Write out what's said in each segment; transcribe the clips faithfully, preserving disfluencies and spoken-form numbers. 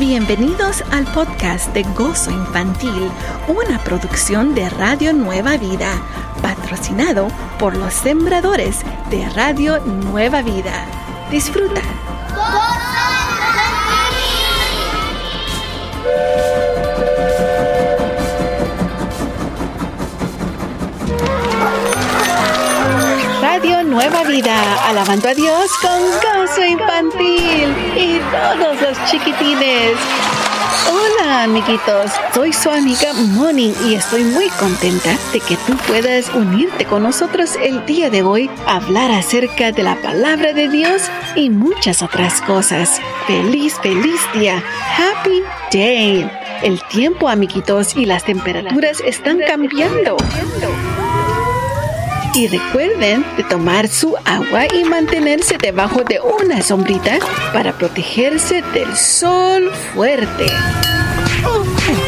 Bienvenidos al podcast de Gozo Infantil, una producción de Radio Nueva Vida, patrocinado por los sembradores de Radio Nueva Vida. Disfruta. Radio Nueva Vida, alabando a Dios con Gozo Infantil y todos los chiquitines. Hola amiguitos, soy su amiga Moni y estoy muy contenta de que tú puedas unirte con nosotros el día de hoy a hablar acerca de la palabra de Dios y muchas otras cosas. ¡Feliz, feliz día! ¡Happy Day! El tiempo, amiguitos, y las temperaturas están cambiando. Y recuerden de tomar su agua y mantenerse debajo de una sombrita para protegerse del sol fuerte. Oh.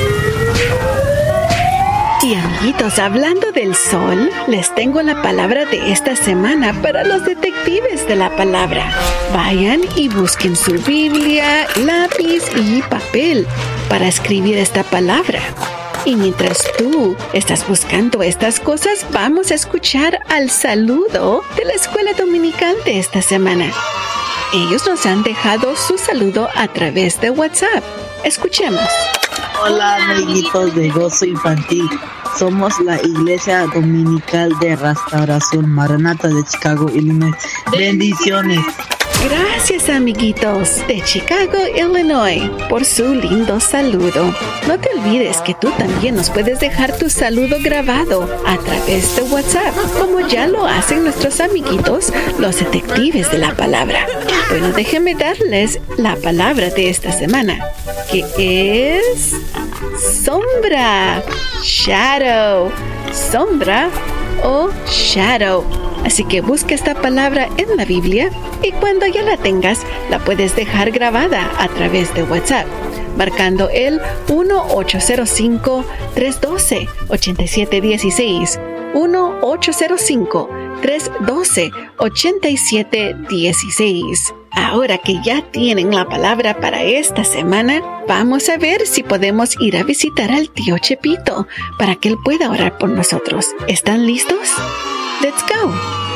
Y amiguitos, hablando del sol, les tengo la palabra de esta semana para los detectives de la palabra. Vayan y busquen su Biblia, lápiz y papel para escribir esta palabra. Y mientras tú estás buscando estas cosas, vamos a escuchar al saludo de la escuela dominical de esta semana. Ellos nos han dejado su saludo a través de WhatsApp. Escuchemos. Hola, amiguitos de Gozo Infantil. Somos la Iglesia Dominical de Restauración Maranatha de Chicago, Illinois. Bendiciones. Gracias, amiguitos de Chicago, Illinois, por su lindo saludo. No te olvides que tú también nos puedes dejar tu saludo grabado a través de WhatsApp, como ya lo hacen nuestros amiguitos, los detectives de la palabra. Bueno, déjenme darles la palabra de esta semana, que es sombra, shadow, sombra o shadow. Así que busca esta palabra en la Biblia y cuando ya la tengas, la puedes dejar grabada a través de WhatsApp, marcando el uno ocho cero cinco, tres uno dos, ocho siete uno seis, uno ocho cero cinco, tres uno dos, ocho siete uno seis. Ahora que ya tienen la palabra para esta semana, vamos a ver si podemos ir a visitar al tío Chepito para que él pueda orar por nosotros. ¿Están listos? ¡Let's go!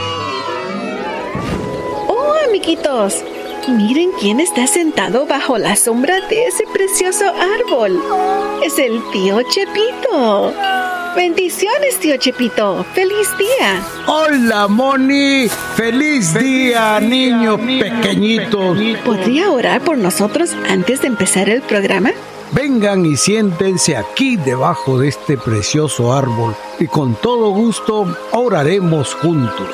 ¡Oh, amiguitos! Miren quién está sentado bajo la sombra de ese precioso árbol. ¡Es el tío Chepito! ¡Bendiciones, tío Chepito! ¡Feliz día! ¡Hola, Moni! ¡Feliz día, niños pequeñitos! ¿Podría orar por nosotros antes de empezar el programa? Vengan y siéntense aquí debajo de este precioso árbol y con todo gusto oraremos juntos.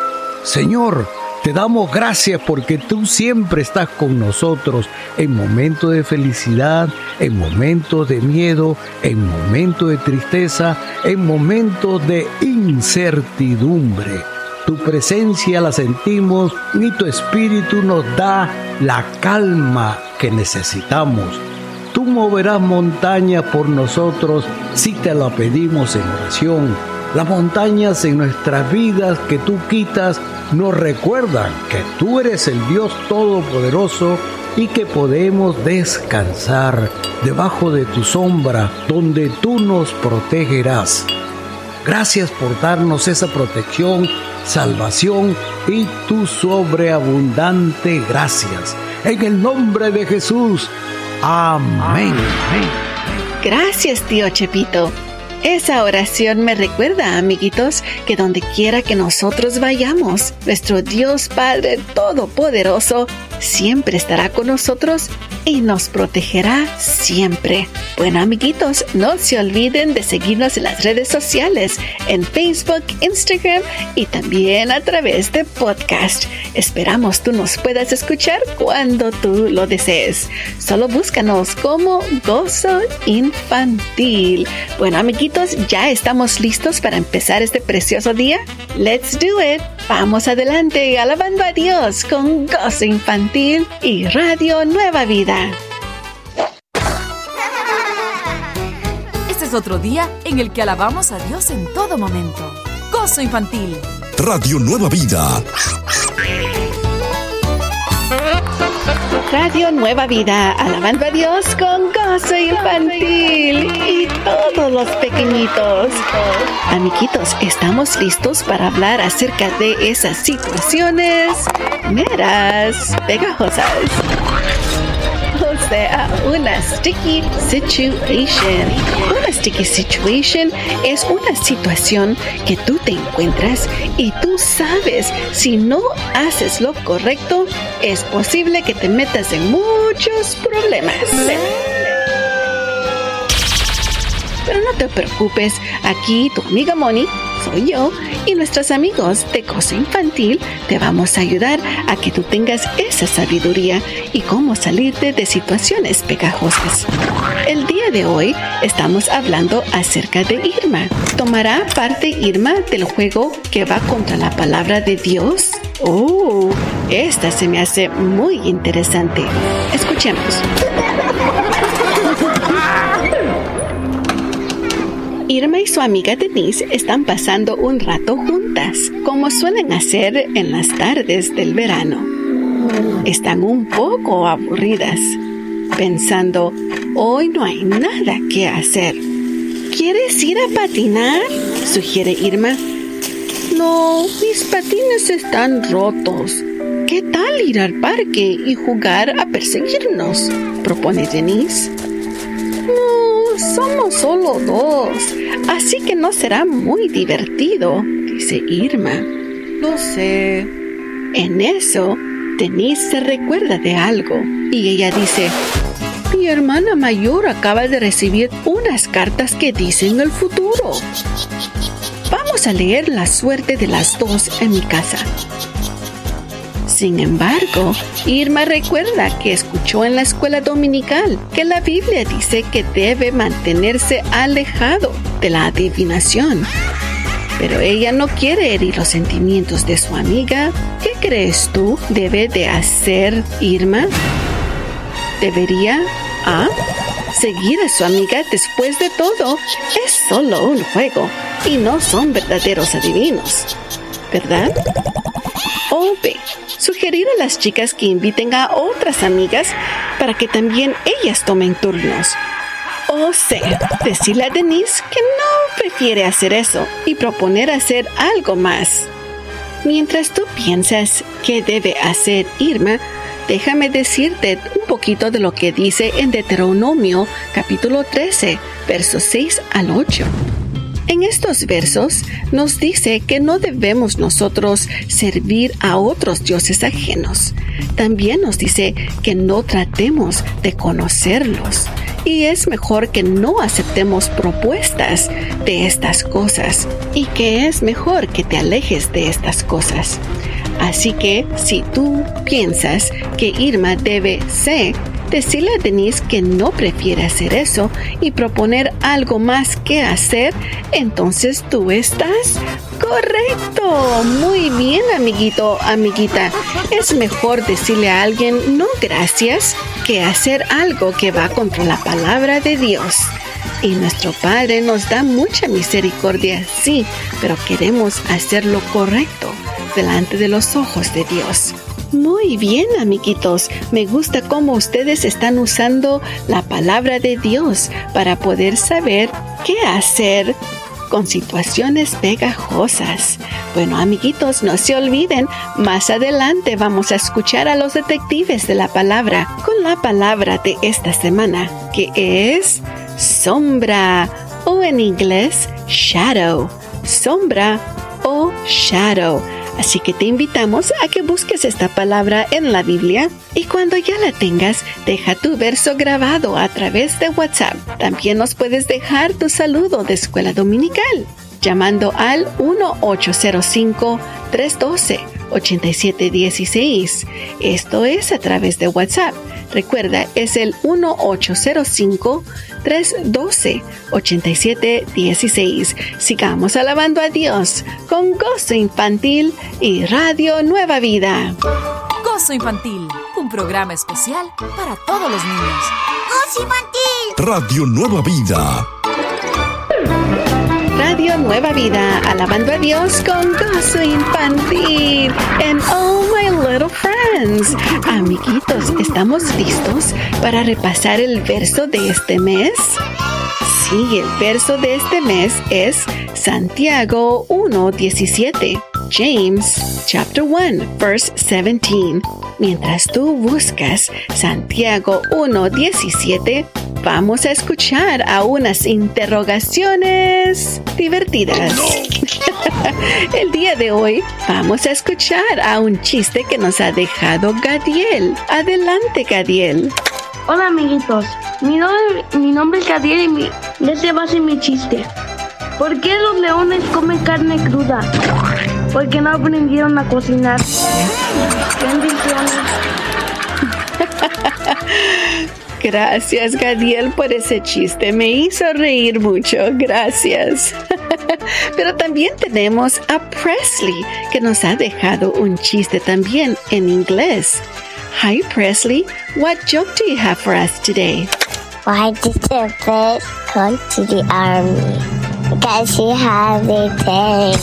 Señor, te damos gracias porque tú siempre estás con nosotros en momentos de felicidad, en momentos de miedo, en momentos de tristeza, en momentos de incertidumbre. Tu presencia la sentimos y tu espíritu nos da la calma que necesitamos. Tú moverás montañas por nosotros si te la pedimos en oración. Las montañas en nuestras vidas que tú quitas nos recuerdan que tú eres el Dios Todopoderoso y que podemos descansar debajo de tu sombra donde tú nos protegerás. Gracias por darnos esa protección, salvación y tu sobreabundante gracias. En el nombre de Jesús. Amén. Gracias, tío Chepito. Esa oración me recuerda, amiguitos, que donde quiera que nosotros vayamos, nuestro Dios Padre Todopoderoso siempre estará con nosotros y nos protegerá siempre. Bueno, amiguitos, no se olviden de seguirnos en las redes sociales, en Facebook, Instagram y también a través de podcast. Esperamos tú nos puedas escuchar cuando tú lo desees. Solo búscanos como Gozo Infantil. Bueno, amiguitos, ya estamos listos para empezar este precioso día. Let's do it. Vamos adelante, alabando a Dios con Gozo Infantil y Radio Nueva Vida. Este es otro día en el que alabamos a Dios en todo momento. Gozo Infantil. Radio Nueva Vida. Radio Nueva Vida, alabando a Dios con gozo infantil y todos los pequeñitos. Amiguitos, ¿estamos listos para hablar acerca de esas situaciones meras pegajosas? O sea, una sticky situation. Una sticky situation es una situación que tú te encuentras y tú sabes, si no haces lo correcto, es posible que te metas en muchos problemas. Pero no te preocupes, aquí tu amiga Moni, soy yo, y nuestros amigos de Gozo Infantil te vamos a ayudar a que tú tengas esa sabiduría y cómo salirte de situaciones pegajosas. El día de hoy estamos hablando acerca de Irma. ¿Tomará parte Irma del juego que va contra la palabra de Dios? Oh, esta se me hace muy interesante. Escuchemos. Irma y su amiga Denise están pasando un rato juntas, como suelen hacer en las tardes del verano. Están un poco aburridas, pensando, hoy no hay nada que hacer. ¿Quieres ir a patinar?, sugiere Irma. No, mis patines están rotos. ¿Qué tal ir al parque y jugar a perseguirnos?, propone Denise. No, somos solo dos, así que no será muy divertido, dice Irma. Lo sé. En eso, Denise se recuerda de algo y ella dice, mi hermana mayor acaba de recibir unas cartas que dicen el futuro. Vamos a leer la suerte de las dos en mi casa. Sin embargo, Irma recuerda que escuchó en la escuela dominical que la Biblia dice que debe mantenerse alejado de la adivinación. Pero ella no quiere herir los sentimientos de su amiga. ¿Qué crees tú debe de hacer Irma? ¿Debería A, seguir a su amiga? Después de todo, es solo un juego y no son verdaderos adivinos, ¿verdad? O B, sugerir a las chicas que inviten a otras amigas para que también ellas tomen turnos. O C, decirle a Denise que no prefiere hacer eso y proponer hacer algo más. Mientras tú piensas qué debe hacer Irma, déjame decirte un poquito de lo que dice en Deuteronomio capítulo trece, versos seis al ocho. En estos versos nos dice que no debemos nosotros servir a otros dioses ajenos. También nos dice que no tratemos de conocerlos. Y es mejor que no aceptemos propuestas de estas cosas. Y que es mejor que te alejes de estas cosas. Así que si tú piensas que Irma debe ser, decirle a Denise que no prefiere hacer eso y proponer algo más que hacer, entonces tú estás correcto. Muy bien, amiguito, amiguita. Es mejor decirle a alguien no gracias que hacer algo que va contra la palabra de Dios. Y nuestro Padre nos da mucha misericordia, sí, pero queremos hacer lo correcto delante de los ojos de Dios. Muy bien, amiguitos. Me gusta cómo ustedes están usando la palabra de Dios para poder saber qué hacer con situaciones pegajosas. Bueno, amiguitos, no se olviden, más adelante vamos a escuchar a los detectives de la palabra con la palabra de esta semana, que es sombra, o en inglés, shadow. Sombra o shadow. Así que te invitamos a que busques esta palabra en la Biblia y cuando ya la tengas, deja tu verso grabado a través de WhatsApp. También nos puedes dejar tu saludo de escuela dominical llamando al uno ocho cero cinco, tres uno dos, ocho siete uno seis. Esto es a través de WhatsApp. Recuerda, es el uno ocho cero cinco, tres uno dos, ocho siete uno seis. Sigamos alabando a Dios con Gozo Infantil y Radio Nueva Vida. Gozo Infantil, un programa especial para todos los niños. ¡Gozo Infantil! Radio Nueva Vida. Radio Nueva Vida, alabando a Dios con gozo infantil. And oh, my little friends. Amiguitos, ¿estamos listos para repasar el verso de este mes? Sí, el verso de este mes es Santiago uno diecisiete. James, chapter one, verse seventeen. Mientras tú buscas Santiago uno diecisiete, vamos a escuchar a unas interrogaciones divertidas. El día de hoy vamos a escuchar a un chiste que nos ha dejado Gadiel. Adelante, Gadiel. Hola, amiguitos. Mi nombre, mi nombre es Gadiel y mi, ese va a ser mi chiste. ¿Por qué los leones comen carne cruda? Porque no aprendieron a cocinar. Bendiciones. Gracias, Gadiel, por ese chiste. Me hizo reír mucho. Gracias. Pero también tenemos a Presley, que nos ha dejado un chiste también en inglés. Hi, Presley. What joke do you have for us today? Why did the fish go to the army? Because she has a tail.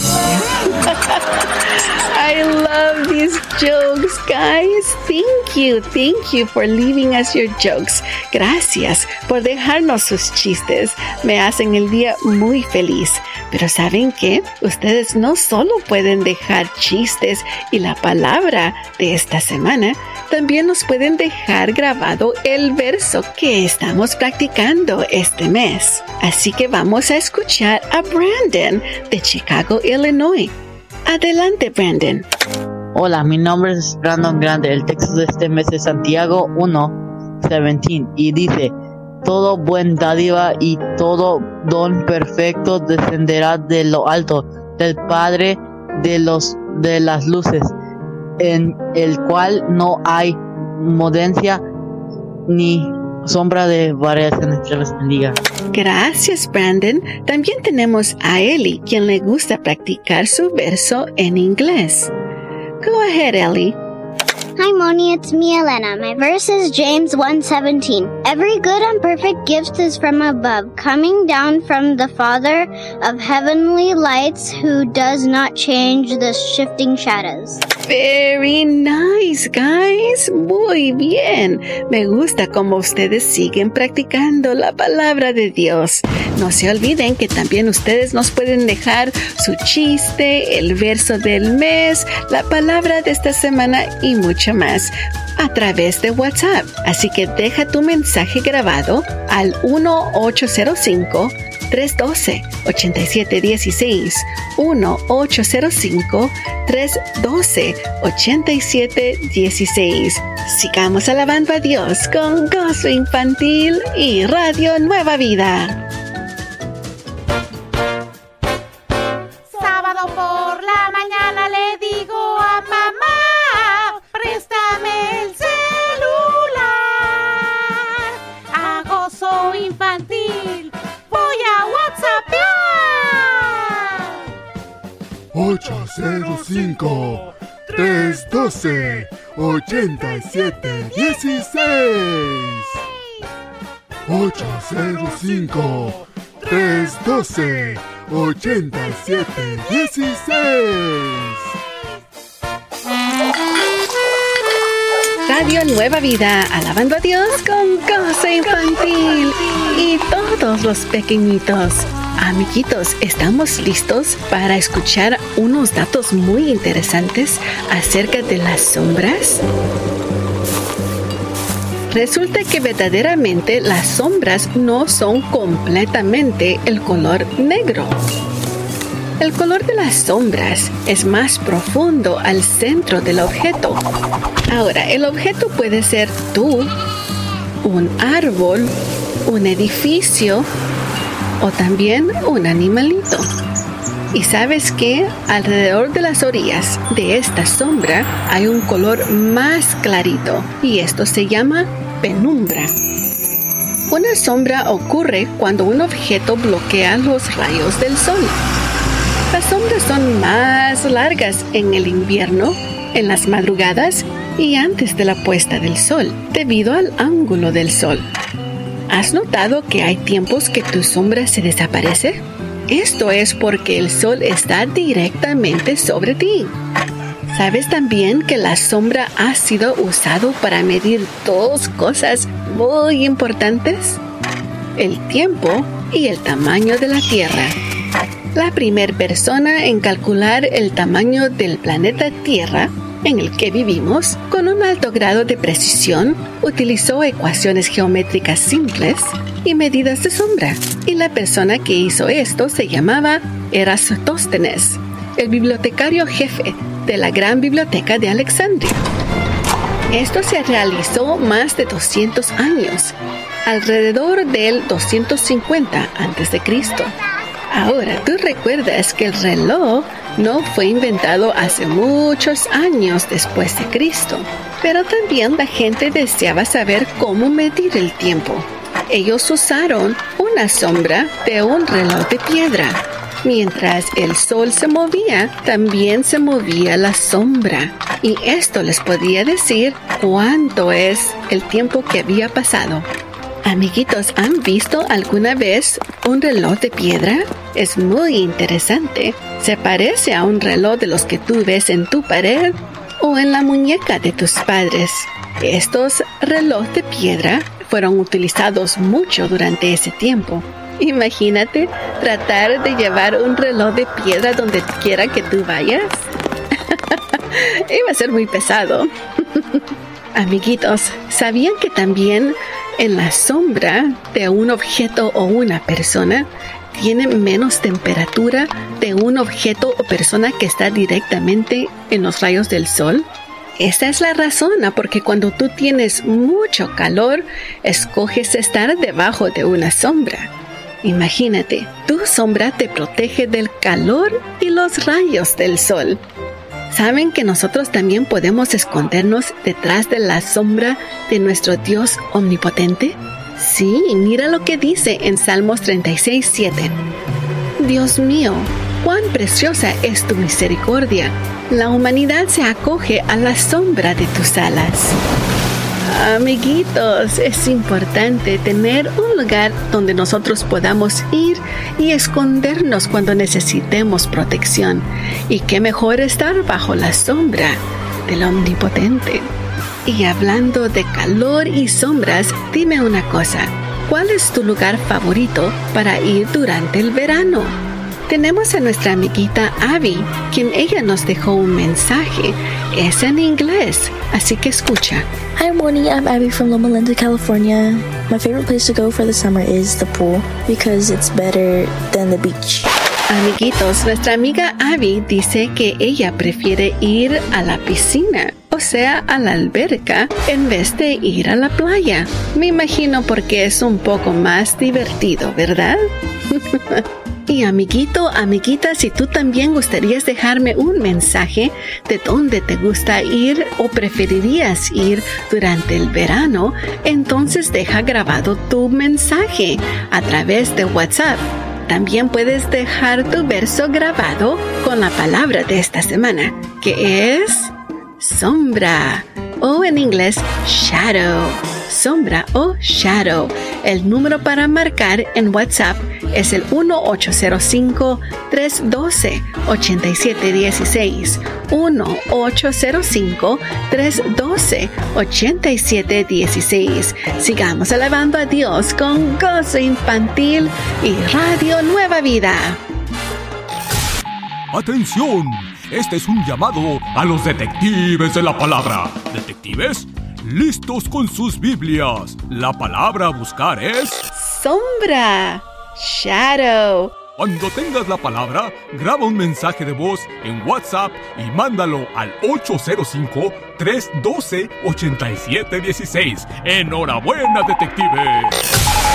I love these jokes, guys. Thank you. Thank you for leaving us your jokes. Gracias por dejarnos sus chistes. Me hacen el día muy feliz. Pero ¿saben qué? Ustedes no solo pueden dejar chistes y la palabra de esta semana, también nos pueden dejar grabado el verso que estamos practicando este mes. Así que vamos a escuchar a Brandon de Chicago, Illinois. Adelante, Brandon. Hola, mi nombre es Brandon Grande. El texto de este mes es Santiago uno diecisiete y dice: todo buen dádiva y todo don perfecto descenderá de lo alto, del Padre de los de las luces, en el cual no hay mudencia ni sombra de variaciones. Que les bendiga. Gracias, Brandon. También tenemos a Ellie, quien le gusta practicar su verso en inglés. Go ahead, Ellie. Hi, Moni, it's me, Elena. My verse is James one seventeen. Every good and perfect gift is from above, coming down from the Father of heavenly lights, who does not change the shifting shadows. Very nice, guys. Muy bien. Me gusta cómo ustedes siguen practicando la palabra de Dios. No se olviden que también ustedes nos pueden dejar su chiste, el verso del mes, la palabra de esta semana y mucho más a través de WhatsApp. Así que deja tu mensaje grabado al uno ocho cero cinco, tres uno dos, ocho siete uno seis, uno ocho cero cinco, tres uno dos, ocho siete uno seis. Sigamos alabando a Dios con Gozo Infantil y Radio Nueva Vida. Sábado por la mañana le digo a mamá, préstame el celular. A Gozo Infantil voy a WhatsAppear. ocho cero cinco, tres uno dos, ocho siete uno seis. ocho cero cinco, tres uno dos, ocho siete uno seis. Radio Nueva Vida, alabando a Dios con Gozo Infantil y todos los pequeñitos. Amiguitos, ¿estamos listos para escuchar unos datos muy interesantes acerca de las sombras? Resulta que verdaderamente las sombras no son completamente el color negro. El color de las sombras es más profundo al centro del objeto. Ahora, el objeto puede ser tú, un árbol, un edificio o también un animalito. ¿Y sabes qué? Alrededor de las orillas de esta sombra hay un color más clarito y esto se llama penumbra. Una sombra ocurre cuando un objeto bloquea los rayos del sol. Las sombras son más largas en el invierno, en las madrugadas y antes de la puesta del sol, debido al ángulo del sol. ¿Has notado que hay tiempos que tu sombra se desaparece? Esto es porque el sol está directamente sobre ti. ¿Sabes también que la sombra ha sido usado para medir dos cosas muy importantes? El tiempo y el tamaño de la Tierra. La primera persona en calcular el tamaño del planeta Tierra en el que vivimos con un alto grado de precisión utilizó ecuaciones geométricas simples y medidas de sombra. Y la persona que hizo esto se llamaba Eratóstenes, el bibliotecario jefe de la Gran Biblioteca de Alejandría. Esto se realizó más de doscientos años, alrededor del doscientos cincuenta antes de Cristo. Ahora, tú recuerdas que el reloj no fue inventado hace muchos años después de Cristo, pero también la gente deseaba saber cómo medir el tiempo. Ellos usaron una sombra de un reloj de piedra. Mientras el sol se movía, también se movía la sombra. Y esto les podía decir cuánto es el tiempo que había pasado. Amiguitos, ¿han visto alguna vez un reloj de piedra? Es muy interesante. Se parece a un reloj de los que tú ves en tu pared o en la muñeca de tus padres. Estos relojes de piedra fueron utilizados mucho durante ese tiempo. Imagínate tratar de llevar un reloj de piedra donde quiera que tú vayas. Iba a ser muy pesado. Amiguitos, ¿sabían que también en la sombra de un objeto o una persona tiene menos temperatura de un objeto o persona que está directamente en los rayos del sol? Esta es la razón, porque cuando tú tienes mucho calor, escoges estar debajo de una sombra. Imagínate, tu sombra te protege del calor y los rayos del sol. ¿Saben que nosotros también podemos escondernos detrás de la sombra de nuestro Dios omnipotente? Sí, mira lo que dice en Salmos treinta y seis, siete. Dios mío, cuán preciosa es tu misericordia. La humanidad se acoge a la sombra de tus alas. Amiguitos, es importante tener un lugar donde nosotros podamos ir y escondernos cuando necesitemos protección. Y qué mejor estar bajo la sombra del Omnipotente. Y hablando de calor y sombras, dime una cosa, ¿cuál es tu lugar favorito para ir durante el verano? Tenemos a nuestra amiguita Abby, quien ella nos dejó un mensaje. Es en inglés, así que escucha. Hi, morning. I'm Abby from Loma Linda, California. My favorite place to go for the summer is the pool because it's better than the beach. Amiguitos, nuestra amiga Abby dice que ella prefiere ir a la piscina, o sea, a la alberca, en vez de ir a la playa. Me imagino porque es un poco más divertido, ¿verdad? Y amiguito, amiguita, si tú también gustarías dejarme un mensaje de dónde te gusta ir o preferirías ir durante el verano, entonces deja grabado tu mensaje a través de WhatsApp. También puedes dejar tu verso grabado con la palabra de esta semana, que es sombra, o en inglés shadow, sombra o shadow. El número para marcar en WhatsApp es el uno ocho cero cinco, tres uno dos, ocho siete uno seis, uno ocho cero cinco, tres uno dos, ocho siete uno seis. Sigamos alabando a Dios con Gozo Infantil y Radio Nueva Vida. ¡Atención! Este es un llamado a los detectives de la palabra. ¿Detectives? ¡Listos con sus Biblias! La palabra a buscar es... ¡sombra! Shadow. Cuando tengas la palabra, graba un mensaje de voz en WhatsApp y mándalo al ocho cero cinco, tres uno dos, ocho siete uno seis. ¡Enhorabuena, detectives!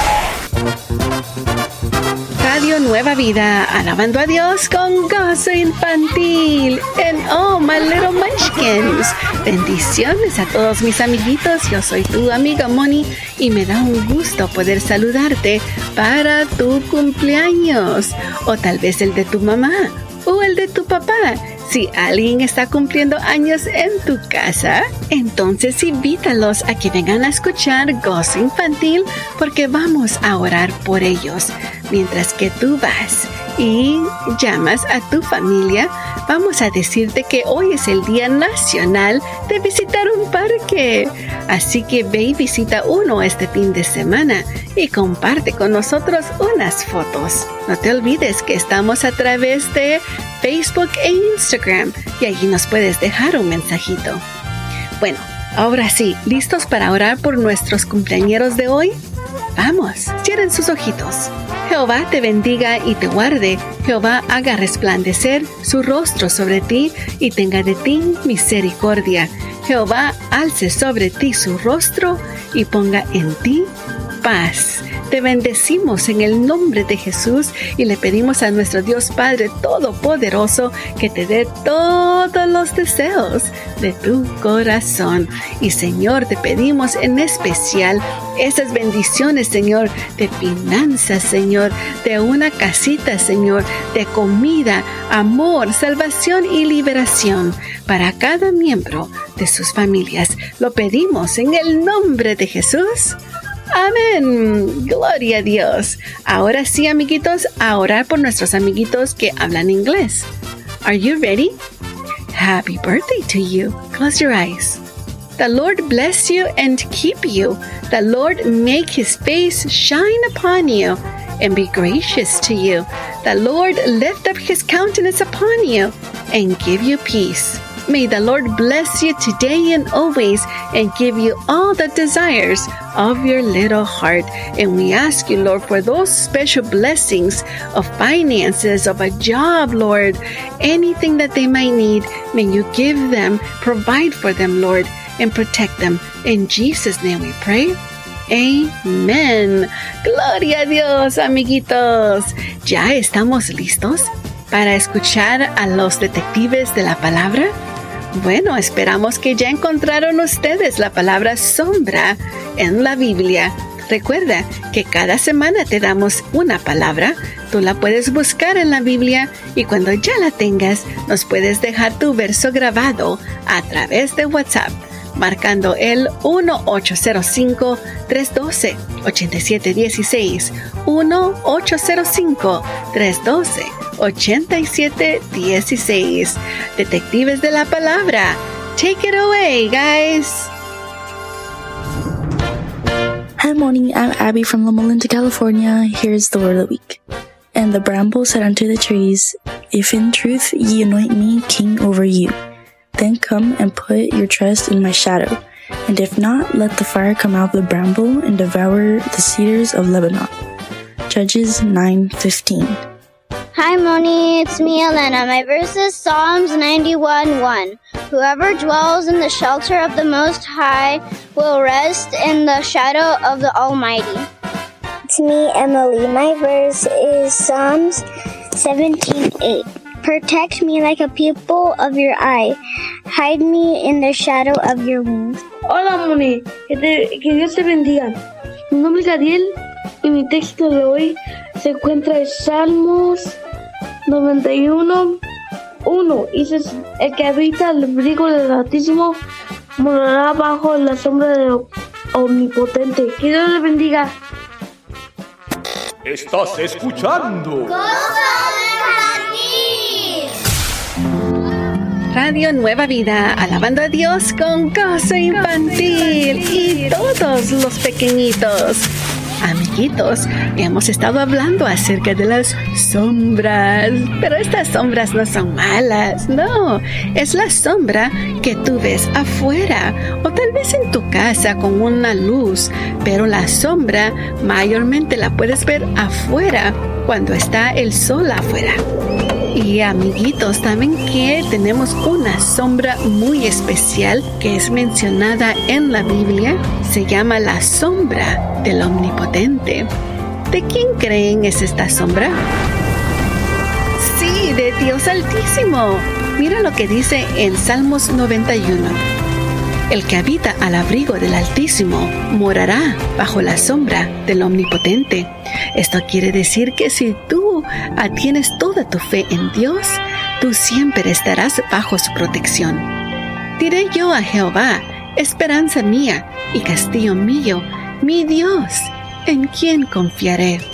Radio Nueva Vida, alabando a Dios con Gozo Infantil en Oh My Little Munchkins. Bendiciones a todos mis amiguitos, yo soy tu amiga Moni y me da un gusto poder saludarte para tu cumpleaños, o tal vez el de tu mamá o el de tu papá. Si alguien está cumpliendo años en tu casa, entonces invítalos a que vengan a escuchar Gozo Infantil porque vamos a orar por ellos. mientras que tú vas y llamas a tu familia, vamos a decirte que hoy es el Día Nacional de visitar un parque. Así que ve y visita uno este fin de semana y comparte con nosotros unas fotos. No te olvides que estamos a través de Facebook e Instagram y allí nos puedes dejar un mensajito. Bueno, ahora sí, ¿listos para orar por nuestros cumpleañeros de hoy? Vamos, cierren sus ojitos. Jehová te bendiga y te guarde. Jehová haga resplandecer su rostro sobre ti y tenga de ti misericordia. Jehová alce sobre ti su rostro y ponga en ti paz. Te bendecimos en el nombre de Jesús y le pedimos a nuestro Dios Padre Todopoderoso que te dé todos los deseos de tu corazón. Y Señor, te pedimos en especial esas bendiciones, Señor, de finanzas, Señor, de una casita, Señor, de comida, amor, salvación y liberación para cada miembro de sus familias. Lo pedimos en el nombre de Jesús. Amén. Gloria a Dios. Ahora sí, amiguitos, a orar por nuestros amiguitos que hablan inglés. Are you ready? Happy birthday to you. Close your eyes. The Lord bless you and keep you. The Lord make his face shine upon you and be gracious to you. The Lord lift up his countenance upon you and give you peace. May the Lord bless you today and always and give you all the desires of your little heart. And we ask you, Lord, for those special blessings of finances, of a job, Lord, anything that they might need, may you give them, provide for them, Lord, and protect them. In Jesus' name we pray. Amen. Gloria a Dios, amiguitos. ¿Ya estamos listos para escuchar a los detectives de la palabra? Bueno, esperamos que ya encontraron ustedes la palabra sombra en la Biblia. Recuerda que cada semana te damos una palabra. Tú la puedes buscar en la Biblia y cuando ya la tengas, nos puedes dejar tu verso grabado a través de WhatsApp, marcando el uno ocho cero cinco, tres uno dos, ocho siete uno seis, uno ocho cero cinco, tres uno dos, ocho siete uno seis. Detectives de la palabra, take it away, guys. Hi, morning. I'm Abby from Loma Linda, California. Here's the word of the week. And the bramble said unto the trees, If in truth ye anoint me king over you, then come and put your trust in my shadow. And if not, let the fire come out of the bramble and devour the cedars of Lebanon. Judges nine fifteen. Hi, Moni. It's me, Elena. My verse is Psalms ninety-one one. Whoever dwells in the shelter of the Most High will rest in the shadow of the Almighty. It's me, Emily. My verse is Psalms seventeen eight. Protect me like a pupil of your eye. Hide me in the shadow of your wings. Hola, Moni. Que, te, que Dios te bendiga. Mi nombre es Ariel y mi texto de hoy se encuentra en Salmos noventa y uno uno. Dice, el que habita el abrigo del Altísimo morará bajo la sombra del Omnipotente. Que Dios le bendiga. Estás escuchando Radio Nueva Vida, alabando a Dios con gozo infantil y todos los pequeñitos. Amiguitos, hemos estado hablando acerca de las sombras, pero estas sombras no son malas, no, es la sombra que tú ves afuera o tal vez en tu casa con una luz, pero la sombra mayormente la puedes ver afuera cuando está el sol afuera. Y amiguitos, ¿saben que tenemos una sombra muy especial que es mencionada en la Biblia? Se llama la sombra del Omnipotente. ¿De quién creen es esta sombra? Sí, de Dios Altísimo. Mira lo que dice en Salmos noventa y uno. El que habita al abrigo del Altísimo morará bajo la sombra del Omnipotente. Esto quiere decir que si tú tienes toda tu fe en Dios, tú siempre estarás bajo su protección. Diré yo a Jehová, esperanza mía y castillo mío, mi Dios, en quien confiaré.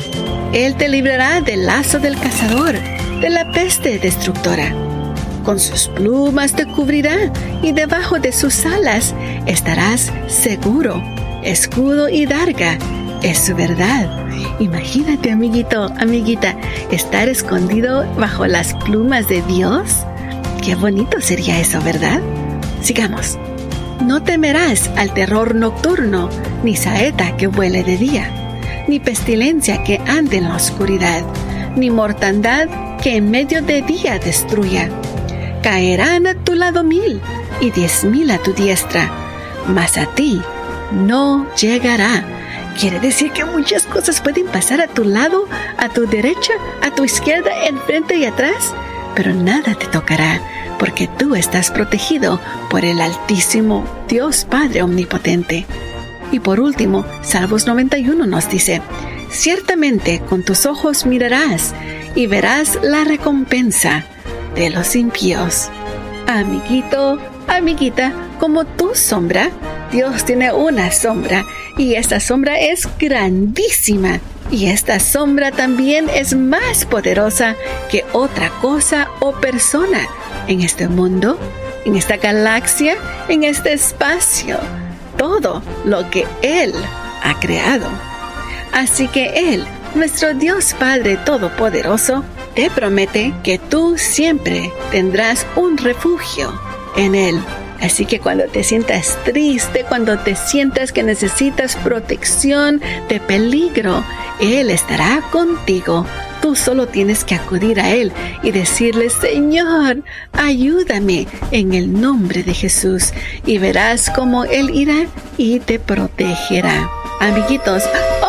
Él te librará del lazo del cazador, de la peste destructora. Con sus plumas te cubrirá y debajo de sus alas estarás seguro. Escudo y darga es su verdad. Imagínate, amiguito, amiguita, estar escondido bajo las plumas de Dios. Qué bonito sería eso, ¿verdad? Sigamos. No temerás al terror nocturno, ni saeta que vuele de día, ni pestilencia que ande en la oscuridad, ni mortandad que en medio de día destruya. Caerán a tu lado mil y diez mil a tu diestra, mas a ti no llegará. Quiere decir que muchas cosas pueden pasar a tu lado, a tu derecha, a tu izquierda, enfrente y atrás, pero nada te tocará, porque tú estás protegido por el Altísimo Dios Padre Omnipotente. Y por último, Salmos noventa y uno nos dice: ciertamente con tus ojos mirarás y verás la recompensa de los impíos. Amiguito, amiguita, como tu sombra, Dios tiene una sombra, y esta sombra es grandísima. Y esta sombra también es más poderosa que otra cosa o persona en este mundo, en esta galaxia, en este espacio, todo lo que Él ha creado. Así que Él, nuestro Dios Padre Todopoderoso, te promete que tú siempre tendrás un refugio en Él. Así que cuando te sientas triste, cuando te sientas que necesitas protección de peligro, Él estará contigo. Tú solo tienes que acudir a Él y decirle: Señor, ayúdame en el nombre de Jesús. Y verás cómo Él irá y te protegerá. Amiguitos,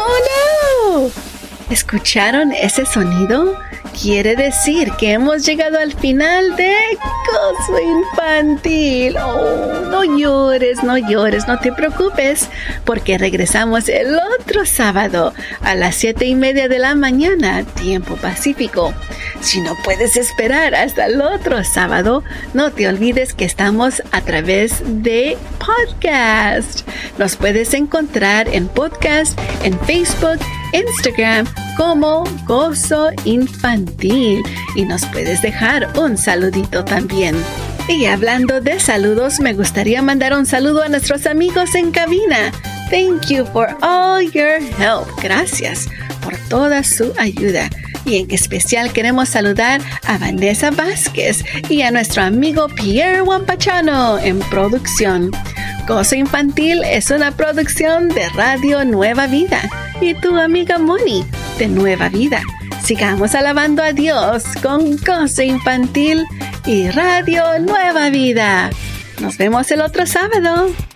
¡oh no! ¿Escucharon ese sonido? Quiere decir que hemos llegado al final de Gozo Infantil. Oh, no llores, no llores, no te preocupes, porque regresamos el otro sábado a las siete y media de la mañana, tiempo pacífico. Si no puedes esperar hasta el otro sábado, no te olvides que estamos a través de podcast. Nos puedes encontrar en podcast, en Facebook, Instagram como Gozo Infantil, y nos puedes dejar un saludito también. Y hablando de saludos, me gustaría mandar un saludo a nuestros amigos en cabina. Thank you for all your help. Gracias por toda su ayuda. Y en especial queremos saludar a Vanessa Vázquez y a nuestro amigo Pierre Wampachano en producción. Gozo Infantil es una producción de Radio Nueva Vida y tu amiga Moni de Nueva Vida. Sigamos alabando a Dios con Gozo Infantil y Radio Nueva Vida. Nos vemos el otro sábado.